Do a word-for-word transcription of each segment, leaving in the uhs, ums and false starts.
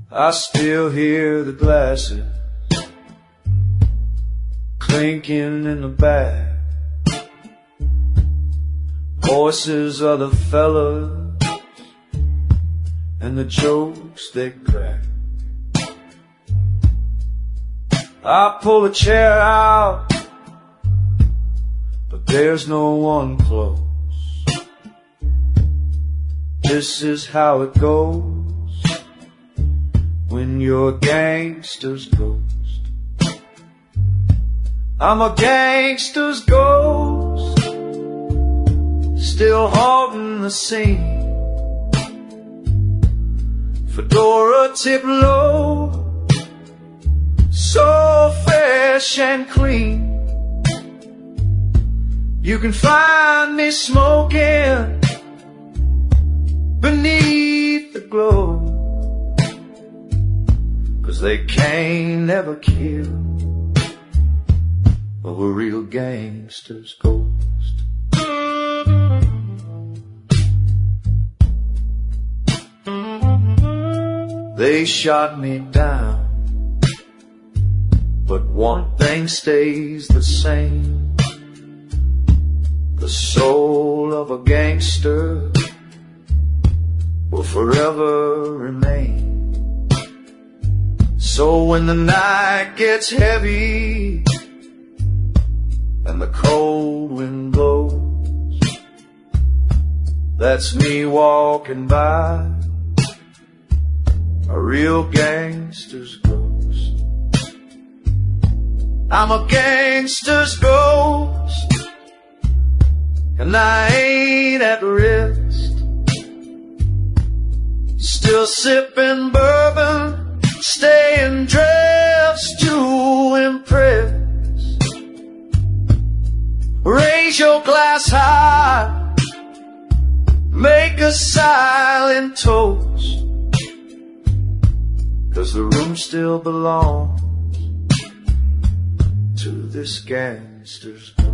I still hear the glasses clinking in the back, voices of the fellas and the jokes they crack. I pull a chair out, but there's no one close. This is how it goes when you're a gangster's ghost. I'm a gangster's ghost, still haunting the scene. Fedora tip low, so fresh and clean. You can find me smoking beneath the glow, 'cause they can't never kill a real gangster's ghost. They shot me down, but one thing stays the same. The soul of a gangster will forever remain. So when the night gets heavy and the cold wind blows, that's me walking by, a real gangster's ghost. I'm a gangster's ghost, and I ain't at rest. Still sipping bourbon, staying dressed to impress. Raise your glass high, make a silent toast, 'cause the room still belongs to this gangster's ghost.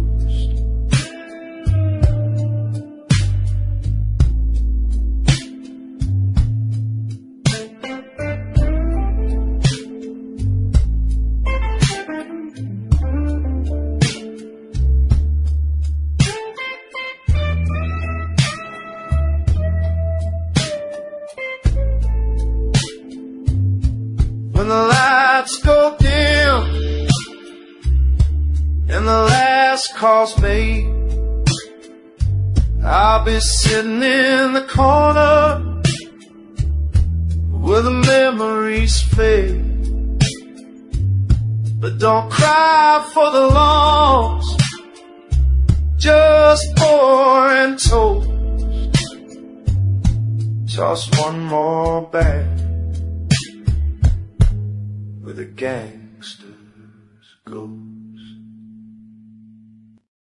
When the lights go dim and the last call's made, I'll be sitting in the corner where the memories fade. But don't cry for the loss, just pour and toast. Toss one more bag where the gangsters go.